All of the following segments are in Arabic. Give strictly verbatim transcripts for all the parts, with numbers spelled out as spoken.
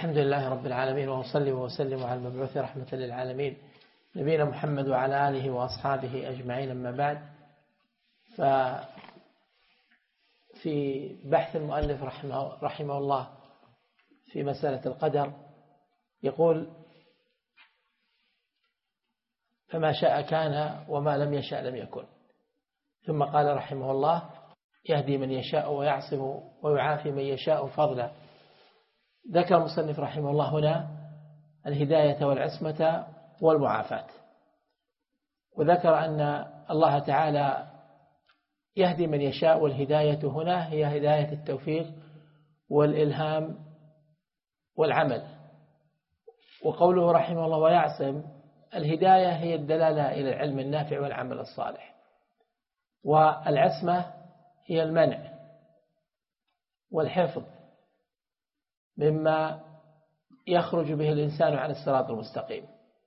الحمد لله رب العالمين، وأصلي وأسلم على المبعوث رحمة للعالمين نبينا محمد وعلى آله وأصحابه أجمعين. أما بعد، ففي بحث المؤلف رحمه, رحمه الله في مسألة القدر يقول: فما شاء كان وما لم يشاء لم يكن. ثم قال رحمه الله: يهدي من يشاء ويعصم ويعافي من يشاء فضلا. ذكر المصنف رحمه الله هنا الهداية والعصمة والمعافاة، وذكر أن الله تعالى يهدي من يشاء، والهداية هنا هي هداية التوفيق والإلهام والعمل. وقوله رحمه الله ويعصم، الهداية هي الدلالة إلى العلم النافع والعمل الصالح، والعصمة هي المنع والحفظ مما يخرج به الإنسان عن الصراط المستقيم.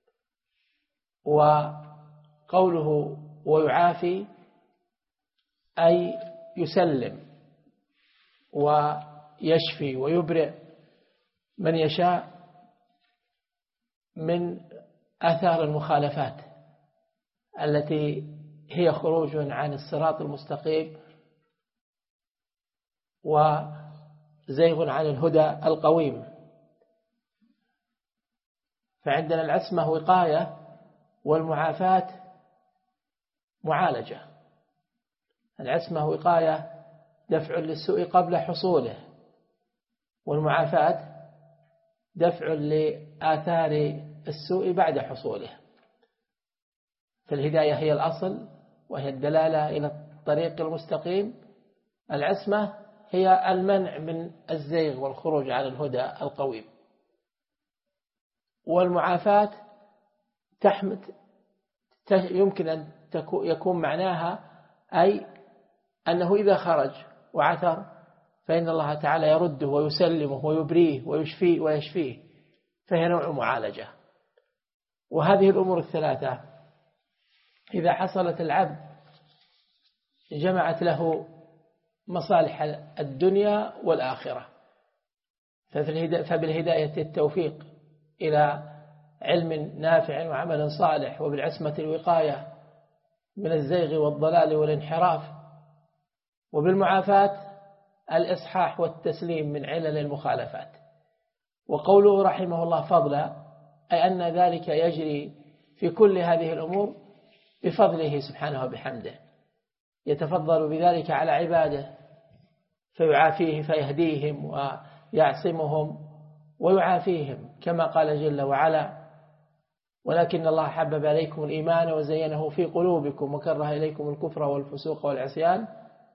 وقوله ويعافي أي يسلم ويشفي ويبرئ من يشاء من آثار المخالفات التي هي خروج عن الصراط المستقيم وزيغ عن الهدى القويم. فعندنا العصمة وقاية، والمعافاة معالجة. العصمة وقاية دفع للسوء قبل حصوله، والمعافاة دفع لآثار السوء بعد حصوله. فالهداية هي الأصل وهي الدلالة إلى الطريق المستقيم. العصمة هي المنع من الزيغ والخروج عن الهدى القويم. والمعافاة تحمد يمكن أن يكون معناها أي أنه إذا خرج وعثر فإن الله تعالى يرده ويسلمه ويبريه ويشفيه ويشفيه، فهي نوع معالجة. وهذه الأمور الثلاثة إذا حصلت العبد جمعت له مصالح الدنيا والآخرة. فبالهداية التوفيق إلى علم نافع وعمل صالح، وبالعصمة الوقاية من الزيغ والضلال والانحراف، وبالمعافاة الإصحاح والتسليم من علل المخالفات. وقوله رحمه الله فضلا، أي أن ذلك يجري في كل هذه الأمور بفضله سبحانه وبحمده، يتفضل بذلك على عباده فيعافيه فيهديهم ويعصمهم ويعافيهم، كما قال جل وعلا: ولكن الله حبب إليكم الإيمان وزينه في قلوبكم وكره إليكم الكفر والفسوق والعصيان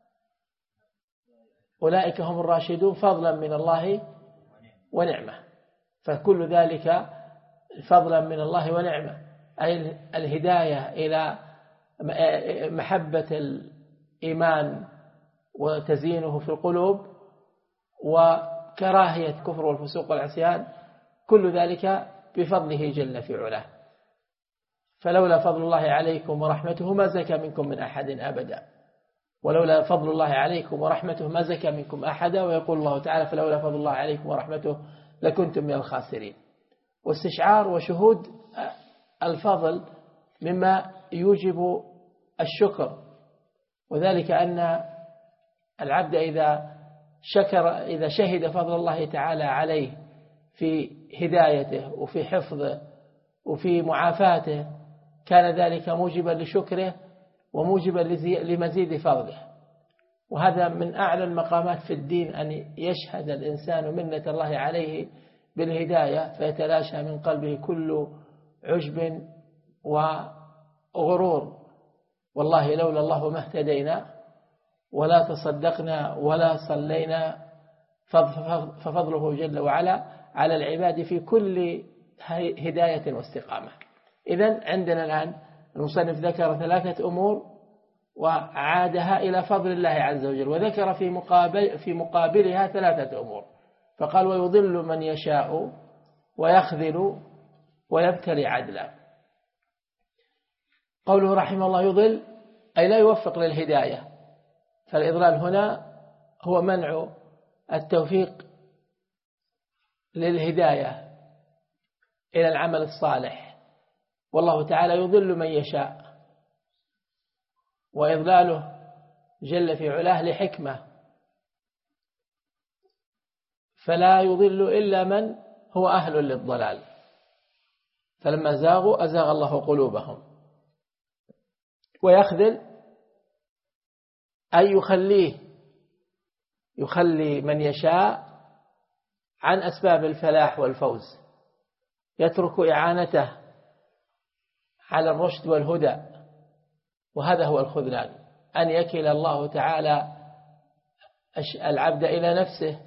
أولئك هم الراشدون فضلا من الله ونعمة. فكل ذلك فضلا من الله ونعمة، أي الهداية إلى محبة الإيمان وتزيينه في القلوب، وكراهية الكفر والفسوق والعصيان، كل ذلك بفضله جل في علاه. فلولا فضل الله عليكم ورحمته ما زكى منكم من أحد أبدا، ولولا فضل الله عليكم ورحمته ما زكى منكم أحدا. ويقول الله تعالى: فلولا فضل الله عليكم ورحمته لكنتم من الخاسرين. واستشعار وشهود الفضل مما يوجب الشكر، وذلك أن العبد إذا شكر إذا شهد فضل الله تعالى عليه في هدايته وفي حفظه وفي معافاته، كان ذلك موجبا لشكره وموجبا لمزيد فضله. وهذا من أعلى المقامات في الدين، أن يشهد الإنسان منة الله عليه بالهداية فيتلاشى من قلبه كل عجب وغرور. والله لولا الله ما اهتدينا ولا تصدقنا ولا صلينا، ففضله جل وعلا على العباد في كل هداية واستقامة. إذن عندنا الآن المصنف ذكر ثلاثة أمور وعادها إلى فضل الله عز وجل، وذكر في مقابل في مقابلها ثلاثة أمور، فقال: ويضل من يشاء ويخذل ويبتلي عدلا. قوله رحمه الله يضل أي لا يوفق للهداية، فالإضلال هنا هو منع التوفيق للهداية إلى العمل الصالح، والله تعالى يضل من يشاء، وإضلاله جل في علاه لحكمة، فلا يضل إلا من هو أهل للضلال. فلما زاغوا أزاغ الله قلوبهم. ويخذل أن يخليه يخلي من يشاء عن أسباب الفلاح والفوز، يترك إعانته على الرشد والهدى، وهذا هو الخذلان، أن يكل الله تعالى العبد إلى نفسه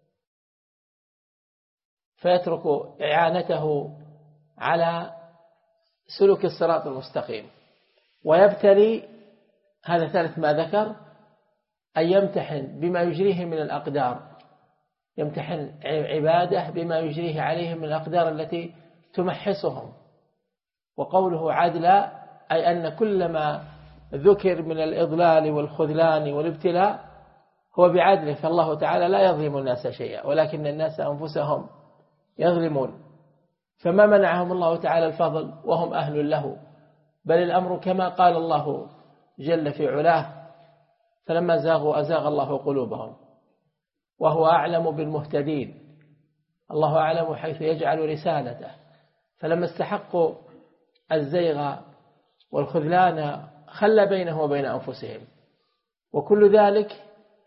فيترك إعانته على سلوك الصراط المستقيم، ويبتلي، هذا ثالث ما ذكر، أن يمتحن بما يجريه من الأقدار، يمتحن عباده بما يجريه عليهم من الأقدار التي تمحصهم. وقوله عدلا أي أن كل ما ذكر من الإضلال والخذلان والابتلاء هو بعدله، فالله تعالى لا يظلم الناس شيئا، ولكن الناس أنفسهم يظلمون. فما منعهم الله تعالى الفضل وهم أهل له، بل الأمر كما قال الله جل في علاه: فلما زاغوا أزاغ الله قلوبهم وهو أعلم بالمهتدين. الله أعلم حيث يجعل رسالته، فلما استحقوا الزيغ والخذلان خلى بينه وبين أنفسهم، وكل ذلك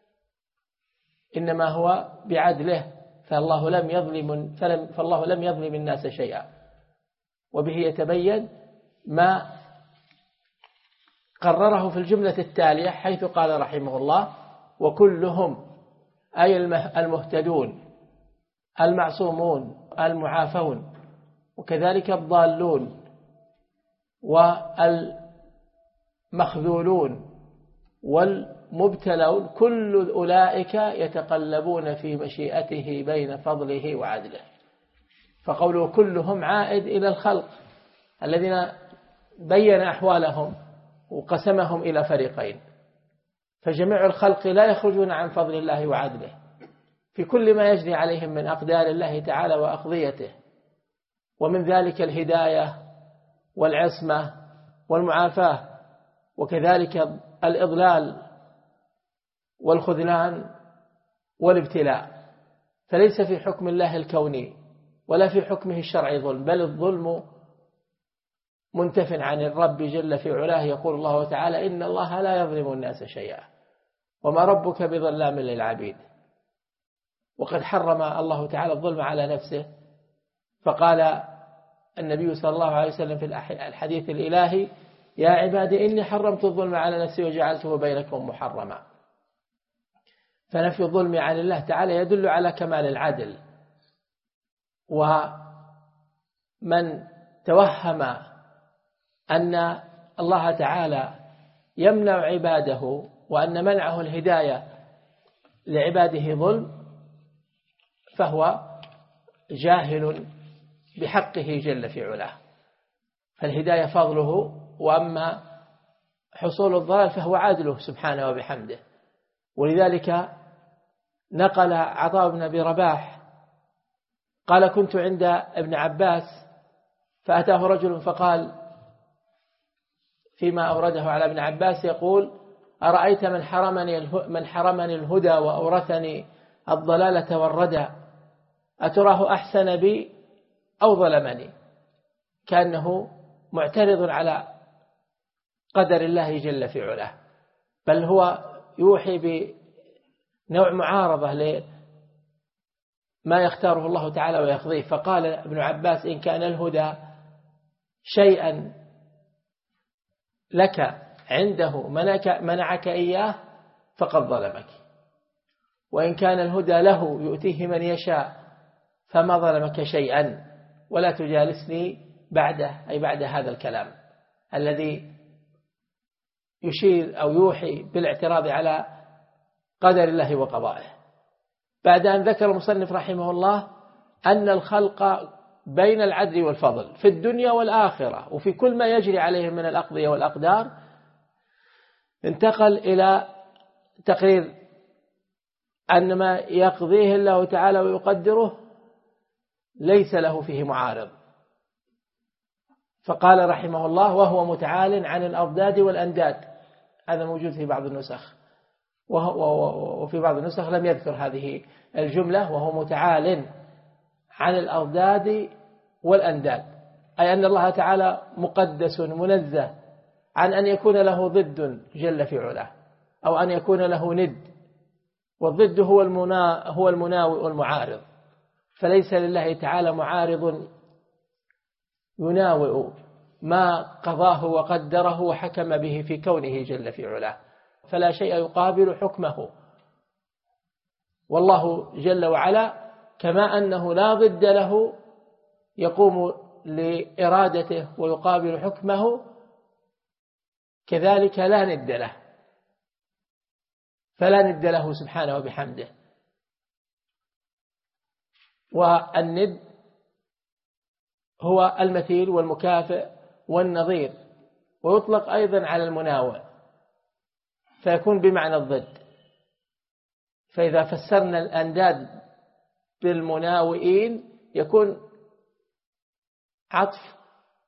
إنما هو بعدله، فالله لم يظلم فلم فالله لم يظلم الناس شيئا. وبه يتبين ما قرره في الجملة التالية، حيث قال رحمه الله: وكلهم أي المهتدون المعصومون المعافون، وكذلك الضالون والمخذولون والمبتلون، كل أولئك يتقلبون في مشيئته بين فضله وعدله. فقوله كلهم عائد إلى الخلق الذين بين أحوالهم وقسمهم إلى فريقين، فجميع الخلق لا يخرجون عن فضل الله وعدله في كل ما يجري عليهم من أقدار الله تعالى وأقضيته، ومن ذلك الهداية والعصمة والمعافاة، وكذلك الإضلال والخذلان والابتلاء. فليس في حكم الله الكوني ولا في حكمه الشرعي ظلم، بل الظلم منتف عن الرب جل في علاه. يقول الله تعالى: إن الله لا يظلم الناس شيئا وما ربك بظلام للعبيد. وقد حرم الله تعالى الظلم على نفسه، فقال النبي صلى الله عليه وسلم في الحديث الإلهي: يا عبادي إني حرمت الظلم على نفسي وجعلته بينكم محرما. فنفي الظلم عن الله تعالى يدل على كمال العدل. ومن توهم أن الله تعالى يمنع عباده وأن منعه الهداية لعباده ظلم فهو جاهل بحقه جل في علاه، فالهداية فضله، وأما حصول الضلال فهو عدله سبحانه وبحمده. ولذلك نقل عطاء بن أبي رباح قال: كنت عند ابن عباس فأتاه رجل فقال فيما أورده على ابن عباس يقول: أرأيت من حرمني من حرمني الهدى وأورثني الضلالة والردى، أتراه أحسن بي أو ظلمني؟ كأنه معترض على قدر الله جل في علاه، بل هو يوحي بنوع معارضة لما يختاره الله تعالى ويقضيه. فقال ابن عباس: إن كان الهدى شيئا لك عنده منعك إياه فقد ظلمك، وإن كان الهدى له يؤتيه من يشاء فما ظلمك شيئا، ولا تجالسني بعده، أي بعد هذا الكلام الذي يشير أو يوحي بالاعتراض على قدر الله وقضائه. بعد أن ذكر المصنف رحمه الله أن الخلق بين العدل والفضل في الدنيا والآخرة وفي كل ما يجري عليهم من الأقضية والأقدار، انتقل إلى تقرير أن ما يقضيه الله تعالى ويقدره ليس له فيه معارض. فقال رحمه الله وهو متعال عن الأضداد والأنداد، هذا موجود في بعض النسخ، وفي بعض النسخ لم يذكر هذه الجملة، وهو متعال عن الأضداد والأنداد، أي أن الله تعالى مقدس منزه عن أن يكون له ضد جل في علاه، أو أن يكون له ند، والضد هو المنا هو المناوئ والمعارض، فليس لله تعالى معارض يناوئ ما قضاه وقدره وحكم به في كونه جل في علاه، فلا شيء يقابل حكمه. والله جل وعلا كما أنه لا ضد له يقوم لإرادته ويقابل حكمه، كذلك لا ند له، فلا ند له سبحانه وبحمده. والند هو المثيل والمكافئ والنظير، ويطلق أيضا على المناوئ، فيكون بمعنى الضد. فإذا فسرنا الأنداد بالمناوئين يكون عطف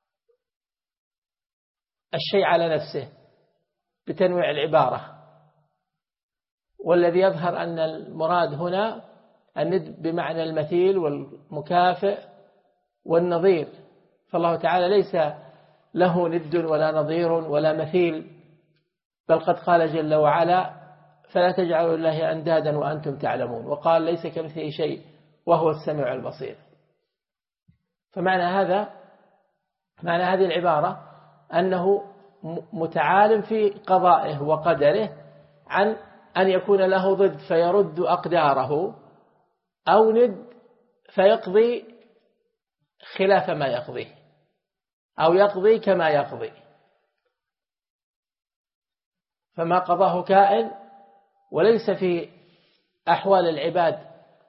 الشيء على نفسه بتنويع العبارة، والذي يظهر أن المراد هنا الند بمعنى المثيل والمكافئ والنظير، فالله تعالى ليس له ند ولا نظير ولا مثيل، بل قد قال جل وعلا فلا تجعلوا لله أندادا وأنتم تعلمون، وقال ليس كمثله شيء وهو السميع البصير. فمعنى هذا معنى هذه العبارة أنه متعال في قضائه وقدره عن أن يكون له ضد فيرد أقداره، أو ند فيقضي خلاف ما يقضيه، أو يقضي كما يقضي. فما قضاه كائن، وليس في أحوال العباد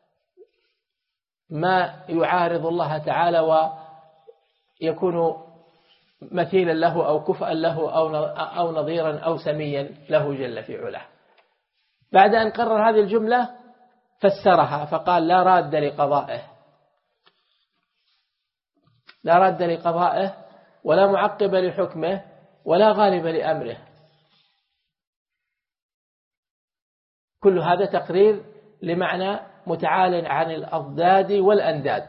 ما يعارض الله تعالى ويكون مثيلا له أو كفءا له أو نظيرا أو سميا له جل في علاه. بعد أن قرر هذه الجملة فسرها فقال لا راد لقضائه، لا راد لقضائه ولا معقب لحكمه ولا غالب لأمره. كل هذا تقرير لمعنى متعال عن الأضداد والأنداد.